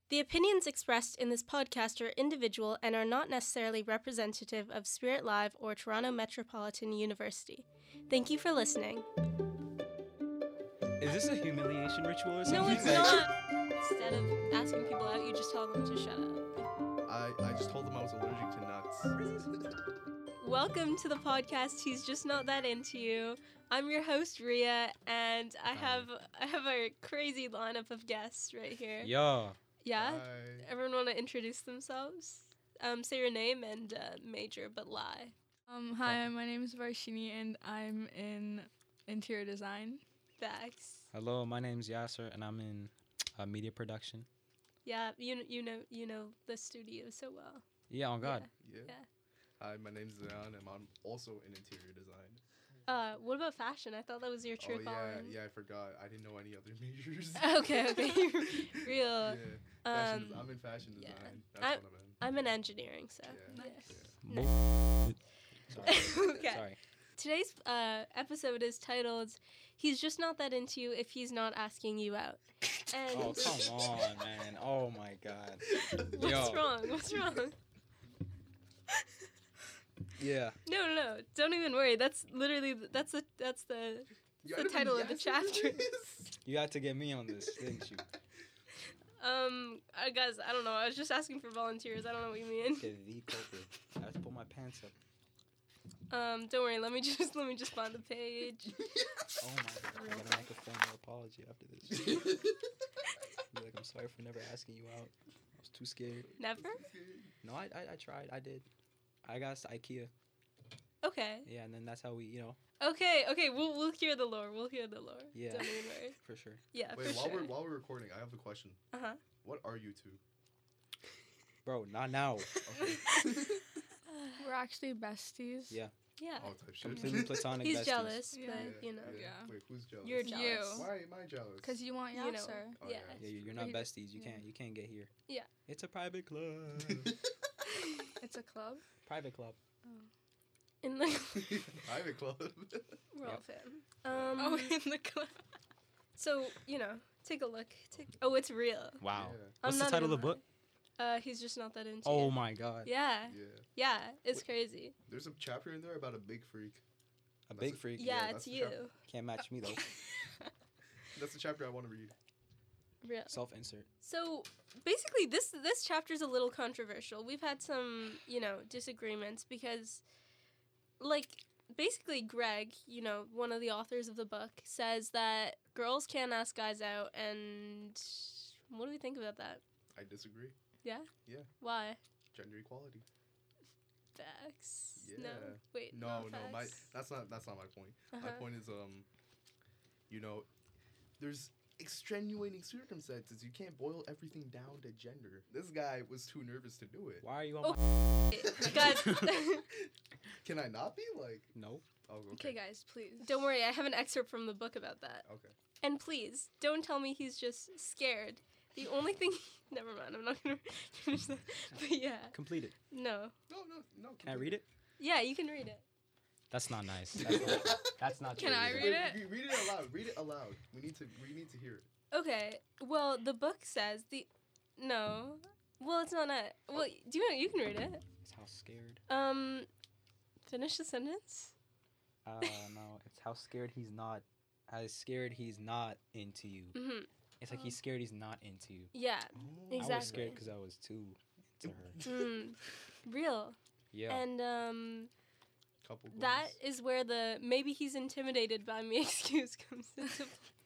The opinions expressed in this podcast are individual and are not necessarily representative of Spirit Live or Toronto Metropolitan University. Thank you for listening. Is this a humiliation ritual or something? No, it's not. Instead of asking people out, you just tell them to shut up. I just told them I was allergic to nuts. Welcome to the podcast, He's Just Not That Into You. I'm your host, Ria, and I have a crazy lineup of guests right here. Yo. Yeah? Hi. Everyone want to introduce themselves? Say your name and major, but lie. Hi, my name is Varshini, and I'm in interior design. Facts. Hello, my name's Yasser, and I'm in media production. Yeah, you know the studio so well. Yeah, on God. Yeah. Yeah. Hi, my name's Zion, and I'm also in interior design. What about fashion? I thought that was your true calling. Yeah, I forgot. I didn't know any other majors. Okay. Real. Yeah. I'm in fashion design. That's what I'm in. I'm in engineering, so. Yeah. Sorry. Okay. Sorry. Today's episode is titled "He's Just Not That Into You If He's Not Asking You Out." And Oh, come on, man. Oh, my God. What's wrong? Yeah. No. Don't even worry. That's literally that's the title of the chapter. You had to get me on this, didn't you? Guys, I don't know. I was just asking for volunteers. I don't know what you mean. Okay, the culprit. I have to pull my pants up. Don't worry. Let me just find the page. Oh, my God. I'm going to make a formal apology after this. Be like, I'm sorry for never asking you out. I was too scared. Never? No, I tried. I did. I got us to IKEA. Okay. Yeah, and then that's how we, Okay. We'll hear the lore. Yeah. Don't even worry. For sure. Yeah, Wait, for sure. while we're recording, I have a question. Uh-huh. What are you two? Bro, not now. Okay. We're actually besties. Yeah. Yeah. All type shit. Completely platonic He's besties. jealous, Yeah. but you know. Yeah. Wait, who's jealous? You're You. jealous. Why am I jealous? Because you want You know. Yasser. Oh, Yeah. Yeah, you're not He- besties. You yeah. can't get here. Yeah. It's a private club. It's a club. Private club. In the Private club. we're all Yep. fan. In the club. So take a look. Oh, it's real. Wow. Yeah. What's I'm the not title of even the book? He's just not that into Oh you. my God. Yeah. Yeah. It's crazy. There's a chapter in there about a big freak. A That's big it. freak. Yeah, Yeah, it's that's the you. chapter. Can't match me though. That's the chapter I want to read. Real. Self-insert. So basically, this chapter is a little controversial. We've had some, disagreements because, basically Greg, one of the authors of the book, says that girls can't ask guys out, and what do we think about that? I disagree. Yeah? Yeah. Why? Gender equality. Facts. Yeah. No. Wait. No, not my facts. that's not my point. My Uh-huh. point is there's extenuating circumstances. You can't boil everything down to gender. This guy was too nervous to do it. Why are you on Oh. my... Guys, Can I not be like? No. Oh, Okay, guys, please. don't worry. I have an excerpt from the book about that. Okay. And please, don't tell me he's just scared. The only thing... Never mind, I'm not going to finish that. But yeah, Complete it. no. No. Can I read it? Yeah, you can read it. That's not nice. That's not Can true. I read it? Read it aloud. Read it aloud. We need to hear it. Okay, well, the book says No. Well, it's not a... Well, you can read it. It's how scared. Finish the sentence. No. It's how scared he's not. How scared he's not into you. Mm-hmm. It's like he's scared he's not into you. Yeah, I was exactly. scared because I was too into her. Real. Yeah. And, Couple goals. that is where the maybe he's intimidated by me excuse comes into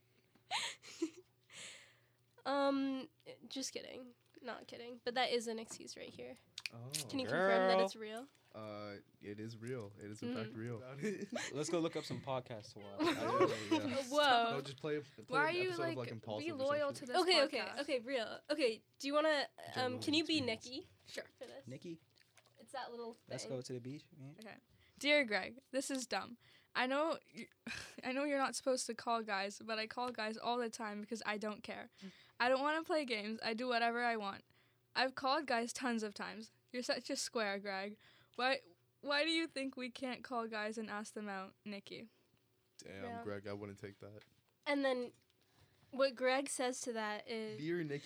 play. Just kidding. Not kidding. But that is an excuse right here. Oh. Can you confirm that Girl. it's real? It is real. It is in fact real. Let's go look up some podcasts to watch. Whoa. No, just play Why are an you episode of, like Impulsive be or loyal some to shit. this podcast? Okay, real. Okay, do you want to, General can you be experience. Nikki? Sure. For this. Nikki, It's that little thing. let's go to the beach. Man. Okay. Dear Greg, this is dumb. I know you're not supposed to call guys, but I call guys all the time because I don't care. I don't want to play games. I do whatever I want. I've called guys tons of times. You're such a square, Greg. Why do you think we can't call guys and ask them out, Nikki? Damn, Yeah. Greg, I wouldn't take that. And then what Greg says to that is... Dear Nikki,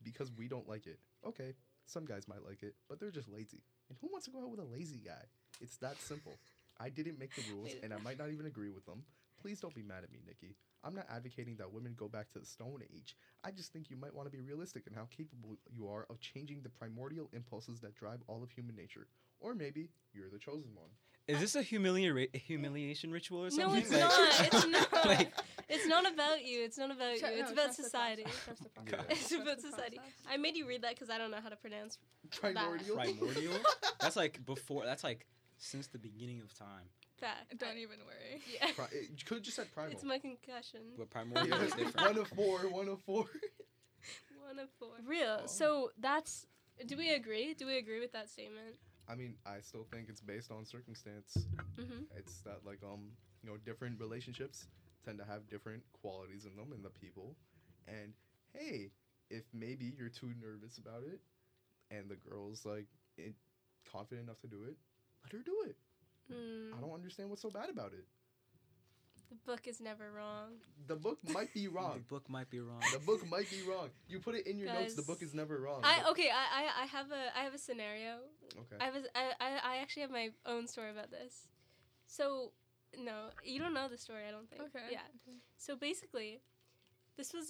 because we don't like it. Okay, some guys might like it, but they're just lazy. And who wants to go out with a lazy guy? It's that simple. I didn't make the rules, and I might not even agree with them. Please don't be mad at me, Nikki. I'm not advocating that women go back to the Stone Age. I just think you might want to be realistic in how capable you are of changing the primordial impulses that drive all of human nature. Or maybe you're the chosen one. Is this a humiliation ritual or something? No, it's Like- not. It's not. Like- It's not about you. It's not about you. It's about trust the society. process, trust the Yeah. process, It's trust about the society. process. I made you read that because I don't know how to pronounce. Primordial? Primordial? That's like before. That's like since the beginning of time. Fact. Don't even worry. Yeah. You could have just said primal. It's my concussion. But primordial is Yeah, different. 1 of 4, 1 of 4. 1 of 4. Real. Oh. So that's. Do we agree? Do we agree with that statement? I mean, I still think it's based on circumstance. Mm-hmm. It's that like different relationships tend to have different qualities in them in the people. And hey, if maybe you're too nervous about it and the girl's like confident enough to do it, let her do it. I don't understand what's so bad about it. The book is never wrong. The book might be The wrong. book might be wrong. The book might be wrong. You put it in your notes. The Guys, book is never wrong. I but- have a scenario. Okay. I actually have my own story about this. So, no, you don't know the story, I don't think. Okay. Yeah. So basically, this was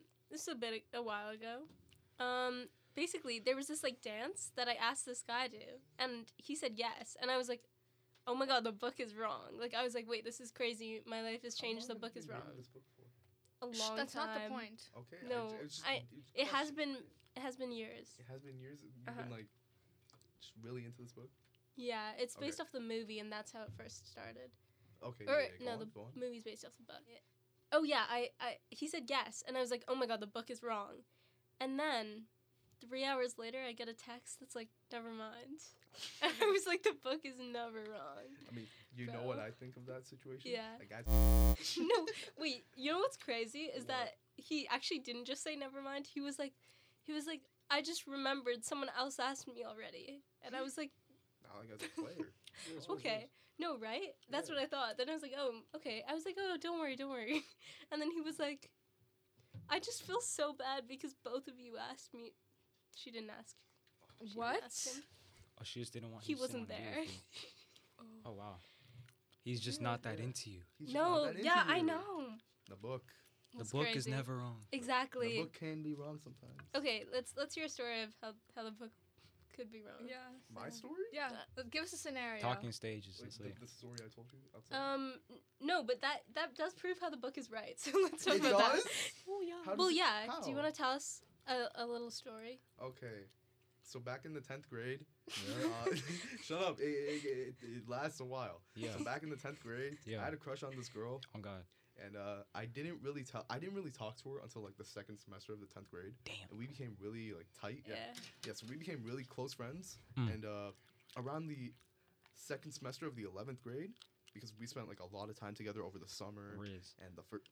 a while ago. Basically, there was this like dance that I asked this guy to, and he said yes, and I was like, oh my god, the book is wrong. Like I was like, wait, this is crazy. My life has changed. The book is wrong. This book for? A long That's time. not the point. Okay. No, It has been years. It has been years. You've Uh-huh. been like just really into this book. Yeah, it's Okay. based off the movie, and that's how it first started. Okay. Or yeah, no, go the on, go on. movie's based off the book. Oh yeah, he said yes, and I was like, oh my god, the book is wrong. And then 3 hours later, I get a text that's like, never mind. And I was like, the book is never wrong. I mean, you know what Bro. I think of that situation? Yeah. Like, I, No, wait. You know what's crazy is that he actually didn't just say never mind. He was like, I just remembered someone else asked me already, and I was like, not like as a player. okay. No, right? That's Yeah. what I thought. Then I was like, oh, okay. I was like, oh, don't worry. And then he was like, I just feel so bad because both of you asked me. She didn't ask. She didn't What? ask him. Oh, she just didn't want. He just didn't wasn't wanna be there. with you. Oh wow. He's just not that into you. He's just not No, that into yeah, I you. know. The book. That's the book is crazy. never wrong. Exactly. The book can be wrong sometimes. Okay, let's hear a story of how the book could be wrong. Yeah. My so- story? Yeah. Give us a scenario. Talking stages. Wait, Let's say. the story I told you? Outside? No, but that does prove how the book is right. So let's talk It about does? that. Oh yeah. How does Well, it- yeah. how? Do you want to tell us a little story? Okay. So back in the 10th grade, Yeah. shut up. It lasts a while. Yeah. So back in the 10th grade, Yeah. I had a crush on this girl, Oh God. and I didn't really talk to her until like the second semester of the 10th grade, Damn. and we became really like tight. Yeah. Yeah. So we became really close friends, Hmm. and around the second semester of the 11th grade, because we spent like a lot of time together over the summer Riz. and the first.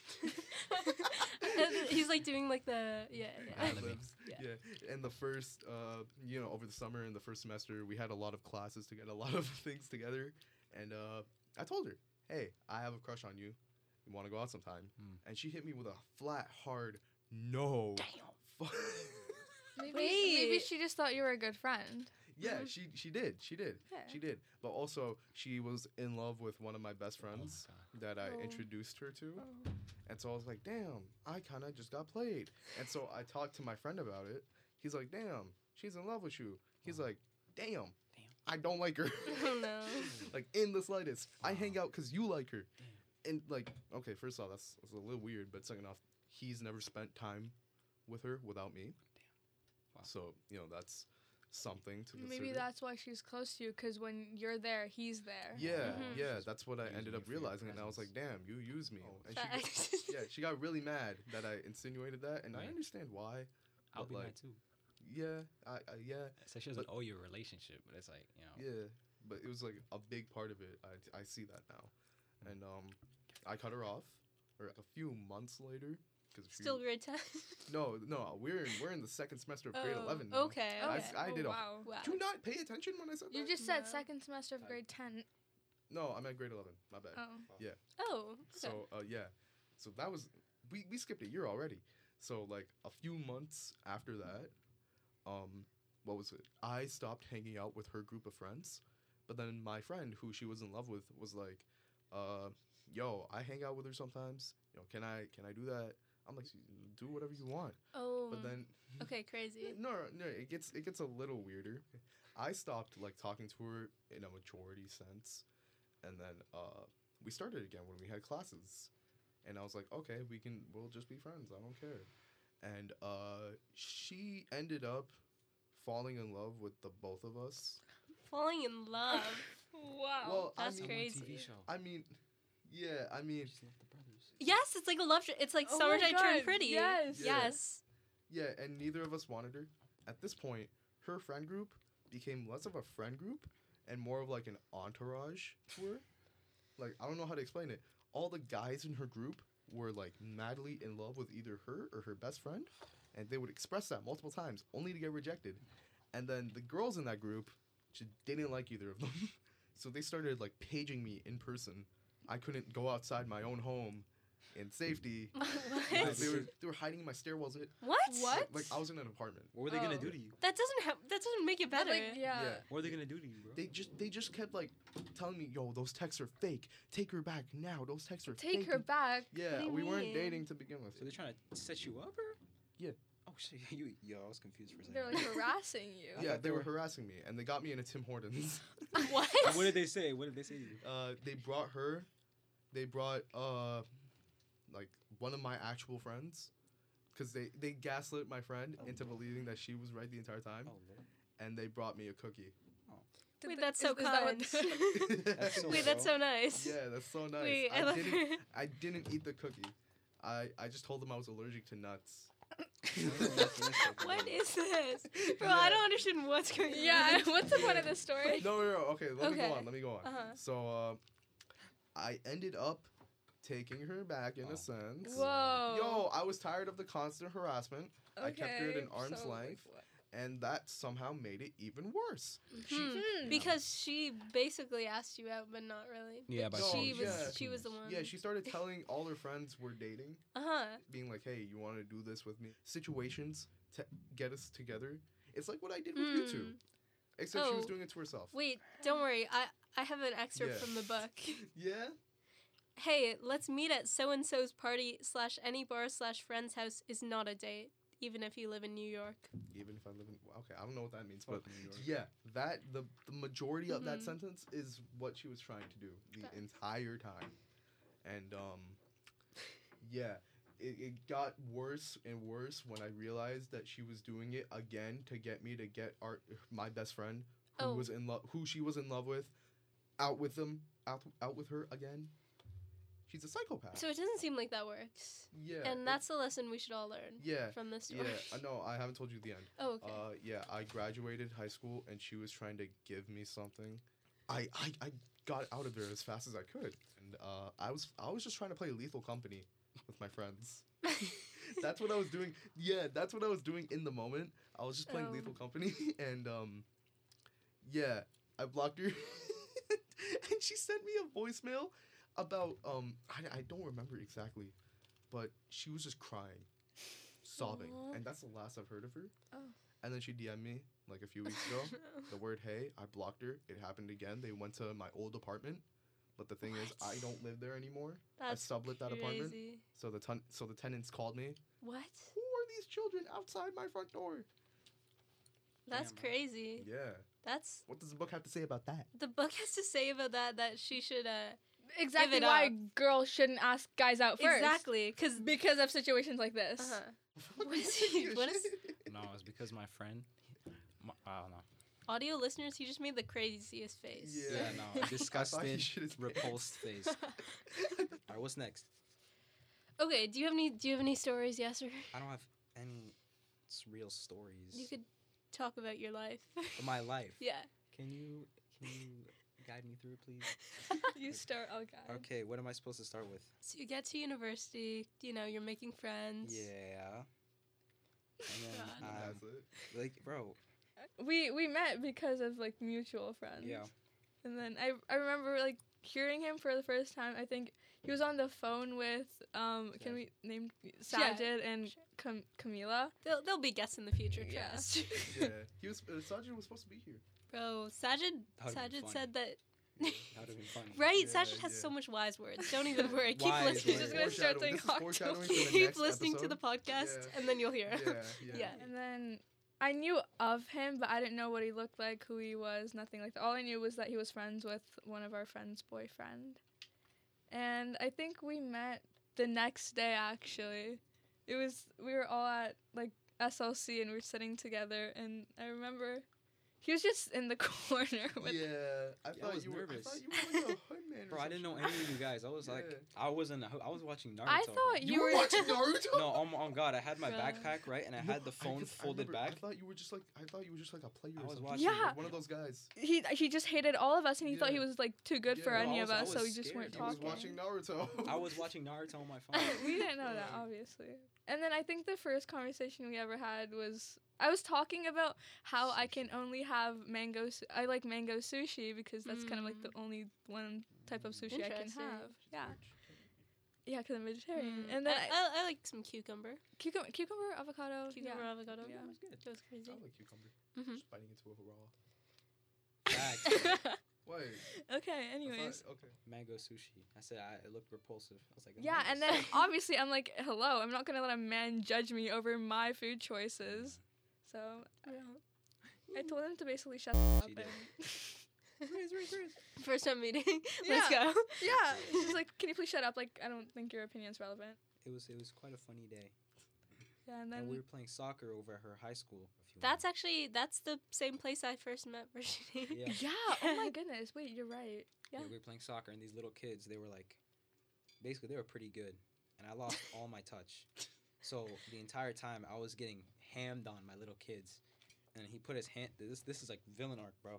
He's like doing like the yeah. Ad-libbing. Yeah, and the first, over the summer and the first semester, we had a lot of classes together, a lot of things together, and I told her, "Hey, I have a crush on you. You want to go out sometime?" Mm. And she hit me with a flat, hard no. Damn. Maybe Wait. she just thought you were a good friend. Yeah, Mhm. she did, Yeah. she did. But also, she was in love with one of my best friends God. that I Oh. introduced her to. And so I was like, damn, I kind of just got played. And so I talked to my friend about it. He's like, damn, she's in love with you. He's like, damn, I don't like her. Oh no. Like, in the slightest. I hang out because you like her. And, like, okay, first off, that's a little weird. But second off, he's never spent time with her without me. Wow. So, that's something to consider. Maybe that's why she's close to you, because when you're there, he's there. Yeah, Mhm. yeah, that's what I Using ended you up for your realizing. And I was like, presence. damn, you use me. Oh, And Facts. she got really mad that I insinuated that. And I Right. understand why. I'll But, be like, mad too. Yeah, yeah, So she doesn't owe you a relationship, but it's like yeah. But it was like a big part of it. I see that now, and I cut her off, or a few months later, because Still grade 10. no, we're in the second semester of grade 11 now. Okay. I- Okay. I did a- Wow. Wow. Did you not pay attention when I said You that? just said No. second semester of I- grade 10. No, I'm at grade 11. My bad. Oh. Oh. Okay. So yeah, so that was we skipped a year already. So like a few months after that, what was it? I stopped hanging out with her group of friends, but then my friend who she was in love with was like, yo, I hang out with her sometimes. You know, can I do that? I'm like, do whatever you want. Oh. But then Okay, crazy. no, it gets a little weirder. I stopped like talking to her in a majority sense, and then we started again when we had classes, and I was like, okay, we'll just be friends. I don't care. And she ended up falling in love with the both of us. Falling in love. Wow. Well, That's I mean, crazy. TV show. I mean, yeah, I mean, Just love the brothers. Yes, it's like a love. It's like Oh Summer my I Turned God, Pretty. yes. Yeah. Yes. yeah, and neither of us wanted her. At this point, her friend group became less of a friend group and more of like an entourage to her. Like, I don't know how to explain it. All the guys in her group were like madly in love with either her or her best friend, and they would express that multiple times only to get rejected. And then the girls in that group just didn't like either of them. So they started like paging me in person. I couldn't go outside my own home in safety. What? Because they were hiding in my stairwells. What? What? Like I was in an apartment. What were they gonna Oh. do to you? That doesn't make it But, better. like, yeah. What are they gonna do to you, bro? They just kept like telling me, yo, those texts are fake. Take her back now. Those texts are Take fake. her back. Yeah, What do you we weren't mean? dating to begin with. So they're trying to set you up, or? Yeah. Oh shit, yo, I was confused for a second. They're like harassing you. I Yeah, thought they they were were- harassing me, and they got me in a Tim Hortons. What? What did they say? What did they say to you? They brought her. They brought like one of my actual friends, because they gaslit my friend Oh, into Lord. believing that she was right the entire time, Oh lord. and they brought me a cookie. Did Wait, the- that's so is that what- kind. That's so Wait, that's so nice. Yeah, that's so nice. Wait, I love her. I didn't eat the cookie. I just told them I was allergic to nuts. What is this? Bro, Yeah. I don't understand what's going on. Yeah, what's the point of this story? No, okay, let me Okay. go on. Uh-huh. So, I ended up taking her back in Oh. a sense. Whoa. Yo, I was tired of the constant harassment, I kept her at an arm's so, like, length. what? and that somehow made it even worse. Because she basically asked you out, but not really. Yeah, by No, she was yeah. she was the one. Yeah, she started telling all her friends we're dating, Uh-huh. being like, "Hey, you want to do this with me?" Situations to get us together. It's like what I did with you two, except she was Oh. doing it to herself. Wait, don't worry. I have an excerpt Yeah. from the book. Yeah. Hey, let's meet at so and so's party / any bar / friend's house is not a date, even if you live in New York. Even if I live in okay, I don't know what that means, Fuck but New York. yeah, that the majority of that Mhm. sentence is what she was trying to do the That- entire time, and yeah, it got worse and worse when I realized that she was doing it again to get me to get my best friend who Oh. was in love, who she was in love with, out with her again. She's a psychopath. So it doesn't seem like that works. Yeah, And that's the lesson we should all learn yeah. from this story. Yeah, no, I haven't told you the end. Oh, okay. Yeah, I graduated high school and she was trying to give me something. I got out of there as fast as I could, and I was just trying to play Lethal Company with my friends. That's what I was doing. Yeah, that's what I was doing in the moment. I was just playing Oh. Lethal Company, and yeah, I blocked her, and she sent me a voicemail about I don't remember exactly, but she was just crying, sobbing, Aw. and that's the last I've heard of her. Oh. And then she DM'd me like a few weeks ago. The word "hey," I blocked her. It happened again. They went to my old apartment, but the thing is, I What? don't live there anymore. That's I sublet that apartment. crazy. So the tenants called me. What? Who are these children outside my front door? That's Damn, bro. crazy. Yeah. That's What does the book have to say about that? the book has to say about that she should Exactly it why up. girls shouldn't ask guys out first. exactly because Because of situations like this. What is he- what is- No, it's because my friend. I don't know. audio listeners, he just made the craziest face. Yeah. Yeah, no, I thought disgusted, you should have- repulsed face. All right, what's next? Okay, do you have any stories, Yasser? I don't have any real stories You could talk about your life. of my life. Yeah. Can you guide me through, please? You start, oh god. Okay, what am I supposed to start with? So you get to university, you're making friends. Yeah. And then, God. That's it. like, bro, We met because of like mutual friends. yeah. And then I remember like hearing him for the first time, I think he was on the phone with can we name Sajid and Camila? They'll be guests in the future. Yeah. Trust. Yeah, he was. Sajid was supposed to be here. Bro, Sajid That would've been Sajid funny. said that. That would have been funny. Right, Yeah, Sajid has yeah. so much wise words. Don't even worry. Keep Wise listening. words. Just gonna start saying This is foreshadowing for the Keep next listening to episode. the podcast, Yeah. and then you'll hear. Yeah. Yeah. And then I knew of him, but I didn't know what he looked like, who he was, nothing like that. All I knew was that he was friends with one of our friends' boyfriend. And I think we met the next day, actually. We were all at, like, SLC, and we were sitting together, and I remember he was just in the corner with Yeah, I I thought was you were. I nervous. thought you were like a hood man. Bro, I didn't know any of you guys. I was like, Yeah. I was watching Naruto. I bro. thought You you were were watching Naruto? No, on God, I had my Bruh. backpack right, and I had the phone folded back. I thought you were just like. I thought you were just like a player. I or was something. watching. Yeah. Like one of those guys. he just hated all of us, and he thought he Yeah. was like too good for Yeah. any No, of I us, was so we just scared. weren't He was talking. watching Naruto. I was watching Naruto on my phone. We didn't know that, obviously. And then I think the first conversation we ever had was I was talking about how I can only have I like mango sushi because that's kind of like the only one type of sushi I can Interesting. have. Yeah, yeah, because I'm vegetarian. Mm. And then I like some cucumber. cucumber, avocado. Cucumber, avocado. Yeah. That was good. That was crazy. I like cucumber. Mhm. Just biting into a raw. Facts. Wait. Okay. I Anyways. thought- okay. Mango sushi. I said it looked repulsive. I was like, oh, Yeah, mango and then sushi. obviously I'm like, hello, I'm not gonna let a man judge me over my food choices. So I told him to basically shut up. She did. And First time meeting. Yeah. Let's go. yeah, she's like, can you please shut up? Like, I don't think your opinion's relevant. It was quite a funny day. Yeah, and then And we were playing soccer over at her high school. A few That's months. that's the same place I first met Virginie. Yeah. yeah, oh my goodness, wait, you're right. Yeah, Yeah. we were playing soccer, and these little kids, they were like, basically, they were pretty good. And I lost all my touch. So the entire time, I was getting hammed on my little kids. And he put his hand, this is like villain arc, bro.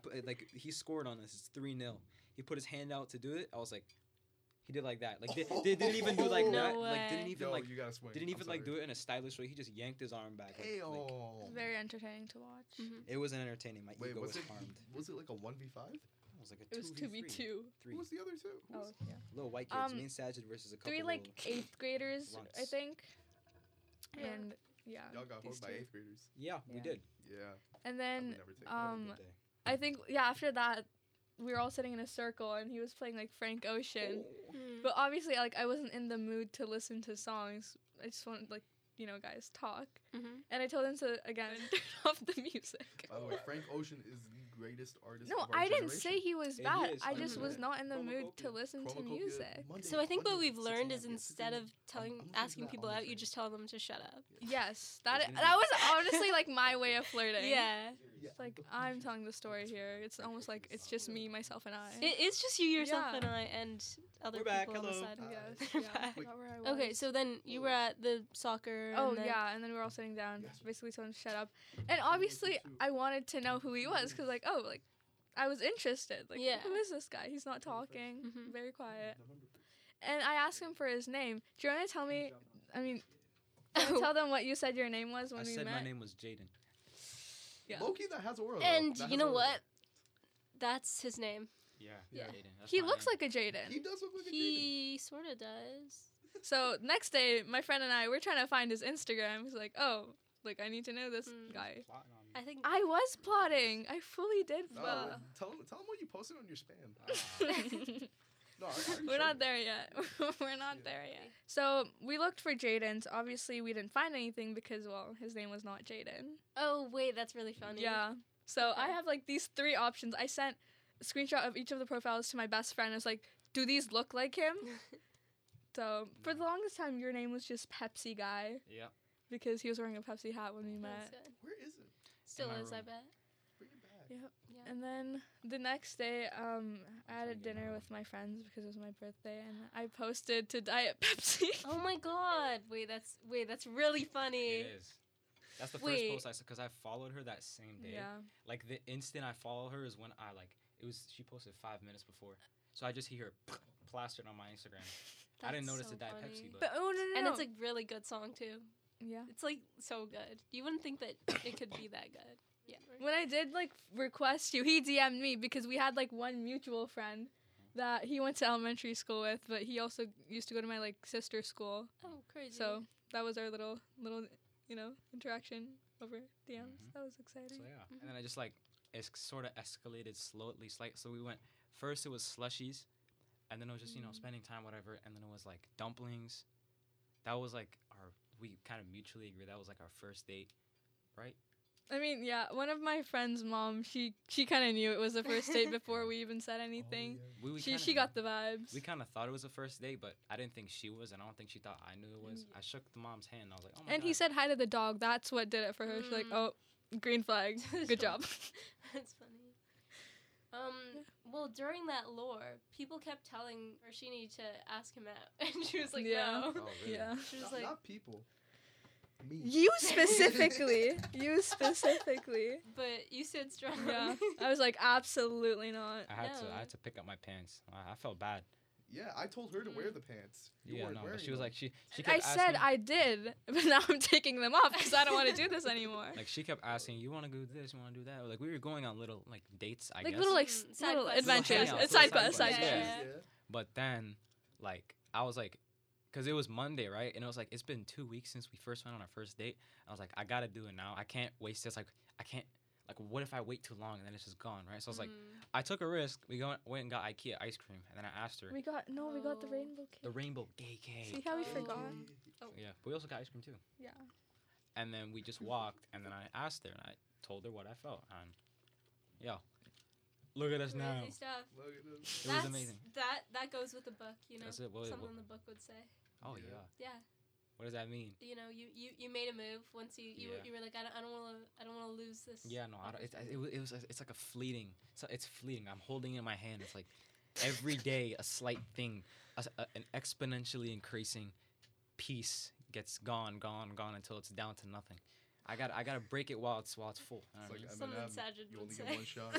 He scored on us, it's 3-0. He put his hand out to do it. I was like, he did like that. Like, they didn't even do like No that. way. Like, didn't even Yo, like, you gotta swing. didn't even like do it in a stylish way. He just yanked his arm back. Like, Ayo. Very entertaining to watch. Mhm. it wasn't entertaining. My Wait, ego was was it? harmed. Was it like a 1v5? It was like a 2v3. It was 2v2. Who was the other two? Who Oh, was- yeah. Little white kids. Um, Me and Sajid versus a couple 3 like little- 8th graders, I runts. think. Yeah. And yeah. Y'all got these hooked by two. 8th graders. Yeah, we Yeah. did. Yeah. And I then would never take that. What a Um, good day. I think after that we were all sitting in a circle and he was playing like Frank Ocean. Mm. But obviously like I wasn't in the mood to listen to songs. I just wanted like, guys talk. Mhm. And I told him to again turn off the music. By the way, Frank Ocean is the greatest artist. No, of our I didn't generation. say he was Yeah, he bad. is, I just was 100%. not in the mood to Chromacopia. listen to Chromacopia, music. Monday- So I think what Monday, we've 6 learned a.m. is Yeah, instead of I'm listening asking to people that out, you OnlyFans. just tell them to shut up. Yes, There's gonna that be- was honestly like my way of flirting. Yeah. Yeah. Like I'm telling the story here. It's almost like it's just me, myself, and I. It's just you, yourself, Yeah. and I, and other We're back, people on the hello. side. Yes, We're yeah, back. forgot where I Okay, was. so then you were at the soccer. Oh and then, yeah, and then we were all sitting down. Yes. Basically, told him to shut up. And obviously, I wanted to know who he was because, like, I was interested. Like, Yeah. who is this guy? He's not talking. Mhm. Very quiet. And I asked him for his name. Do you want to tell me? I mean, tell them what you said your name was when I we said met. my name was Jaden. Yeah. Loki, that has aura. though. And That you has know aura. what? That's his name. Yeah. Yeah. Jaden. That's He my looks name. like a Jaden. He does look like a Jaden. He sort of does. So next day, my friend and I we're trying to find his Instagram. He's like, oh, like I need to know this Mm. guy. Plotting on me. I think. I was plotting. I fully did. No, plot. tell him what you posted on your spam. Ah. No, I already We're showed not you. there yet. We're not Yeah. there yet. So we looked for Jaden's. Obviously, we didn't find anything because, well, his name was not Jaden. Oh wait, that's really funny. Yeah. So I Okay. have like these 3 options. I sent a screenshot of each of the profiles to my best friend. I was like, do these look like him? So for the longest time, your name was just Pepsi Guy Yep. because he was wearing a Pepsi hat when we That's met. good. Where is it? Still my is, I room. bet. Bring it back. Yep. Yeah. And then the next day, I had a trying to get dinner my with my friends because it was my birthday, and I posted to Diet Pepsi. Oh my god. Wait, that's really funny. It is. That's the first Wait. post I saw because I followed her that same day. Yeah. Like the instant I follow her is when I like it was. She posted 5 minutes before, so I just hear her plastered on my Instagram. I didn't That's notice so the Diet funny. Pepsi, but But oh no no And no. it's a really good song too. yeah. It's like so good. You wouldn't think that it could be that good. Yeah. When I did like request you, he DM'd me because we had like one mutual friend that he went to elementary school with, but he also used to go to my like sister's school. Oh, crazy. So that was our little interaction over DMs. Mhm. That was exciting. So yeah, and then I just like it's sort of escalated slowly. So we went first. It was slushies, and then it was just spending time, whatever. And then it was like dumplings. That was like we kind of mutually agreed that was like our first date, right? I mean, yeah, one of my friend's mom, she kind of knew it was the first date before we even said anything. Oh, We She kinda got knew. the vibes. We kind of thought it was a first date, but I didn't think she was, and I don't think she thought I knew it was. I shook the mom's hand, and I was like, oh my And God. he said hi to the dog. That's what did it for her. She's like, oh, green flag. Good job. That's funny. Well, during that lore, people kept telling Rashini to ask him out, and she was like, Yeah. no. Oh, really? Yeah. She was Not, like, not people. Me. You specifically. You specifically. but you stood strong. Yeah. I was like, absolutely not. I had No. to pick up my pants. I felt bad. Yeah, I told her to wear the pants. You Yeah, weren't no, wearing but she was them. like she kept I asking, said I did, but now I'm taking them off because I don't want to do this anymore. like she kept asking, you want to do this, you want to do that. Like we were going on little like dates, I Like guess. little like Side little quests. adventures. Hangouts, It's little side quests, side side quests. quests. But then, like, I was like, because it was Monday, right? And it was like, it's been 2 weeks since we first went on our first date. I was like, I gotta do it now. I can't waste this. Like, I can't. Like, what if I wait too long and then it's just gone, right? So I was like, I took a risk. Went and got IKEA ice cream, and then I asked her We got the Oh. rainbow cake. the rainbow gay cake. See how we Oh. forgot? Yeah, but we also got ice cream too. Yeah. And then we just walked, and then I asked her, and I told her what I felt, and yeah, look at us now. Crazy stuff. Look at this. It was amazing. That goes with the book, you know. That's it. What- Something the book would say. Oh Yeah. yeah. Yeah. What does that mean? You know, you made a move once you were like, I don't want to lose this. Yeah, no, I don't, it's like a fleeting. It's fleeting. I'm holding it in my hand. It's like every day a slight thing, an exponentially increasing piece gets gone until it's down to nothing. I gotta break it while it's full. You know It's what I like mean? Something Eminem. Sajid You would only say. get one shot.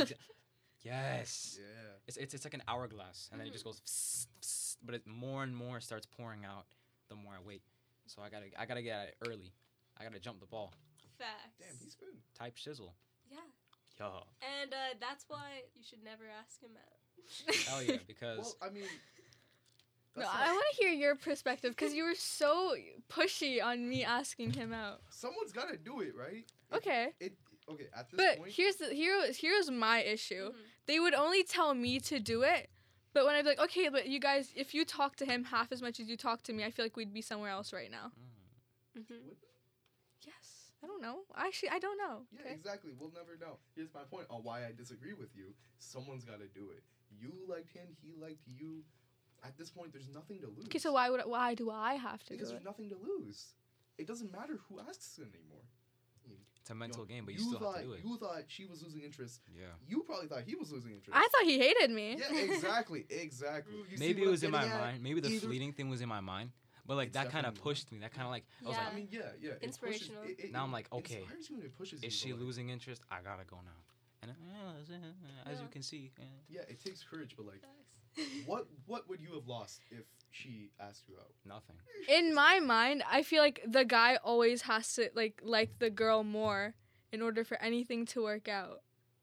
Yes. Yeah. It's like an hourglass, and then it just goes, but it more and more starts pouring out the more I wait. So I gotta get at it early. I gotta jump the ball. Facts. Damn, he's good. Type shizzle. Yeah. Yo. And that's why you should never ask him out. Hell yeah, because Well, I mean, No, that's I not- want to hear your perspective because you were so pushy on me asking him out. someone's got to do it, right? Okay. Okay, at this But point, here's my issue. Mhm. They would only tell me to do it, but when I'd be like, okay, but you guys, if you talk to him half as much as you talk to me, I feel like we'd be somewhere else right now. Mhm. Yes. I don't know. Actually, I don't know. yeah, Okay. exactly. We'll never know. Here's my point on why I disagree with you. Someone's got to do it. You liked him, he liked you. At this point, there's nothing to lose. Okay, so why do I have to Because do there's it? nothing to lose. It doesn't matter who asks anymore. it's a mental You know, game, but you still thought, have to do it. You thought she was losing interest. Yeah. You probably thought he was losing interest. I thought he hated me. Yeah, exactly, exactly. You see Maybe what it I'm was in my getting at? mind. Maybe the Either- fleeting thing was in my mind. But like It's that kind of definitely- pushed me. That kind of like I was Yeah. like, I mean, yeah. It pushes- Inspirational. Now I'm like, it okay, inspires you and it pushes you, is she but, like, losing interest? I gotta go now. And as you Yeah. can see, Yeah, it takes courage, but like, Facts. what would you have lost if she asked you out? nothing. In my mind, I feel like the guy always has to like the girl more in order for anything to work out.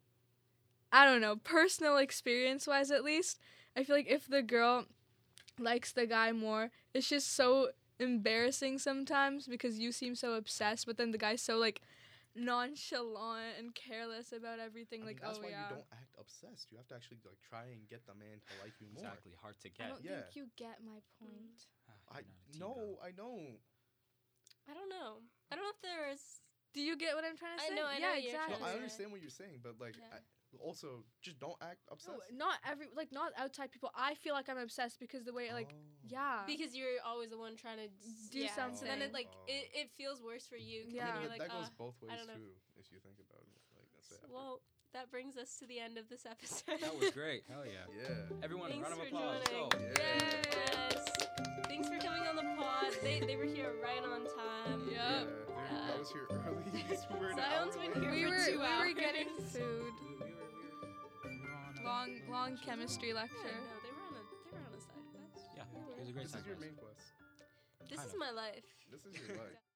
I don't know, personal experience wise at least, I feel like if the girl likes the guy more, it's just so embarrassing sometimes because you seem so obsessed, but then the guy's so like nonchalant and careless about everything. I mean, Like, that's oh why yeah. you don't act obsessed. You have to actually like try and get the man to like you more. Exactly. Hard to I get. don't Yeah. think you get my point. I You're not a teen girl. I know. I don't know. I don't know if there's. Do you get what I'm trying to I say? know, I know yeah, what you're exactly. No, trying I to say. understand what you're saying, but like, Yeah. also just don't act No, obsessed. not not outside people. I feel like I'm obsessed because the way like Oh. yeah. Because you're always the one trying to Do So then something. it like Oh. it feels worse for you. 'cause Yeah. then I mean, you're that like, goes both ways don't know. too, if you think about it. Like that's it. Well, that brings us to the end of this episode. That was great. Hell yeah. Yeah. Everyone, Thanks round of for applause. Let's go. joining. Yeah. Yes. Thanks for coming on the pod. They were here right on time. Yep. Yeah. I was here early. These were an Zion's hour been late. here we for 2 were hours. getting food. We were on a- Long chemistry Yeah, lecture. no, they were on a side quest. Yeah, They it were. was a great This time. is your main quest. This Kind is of. my life. This is your life.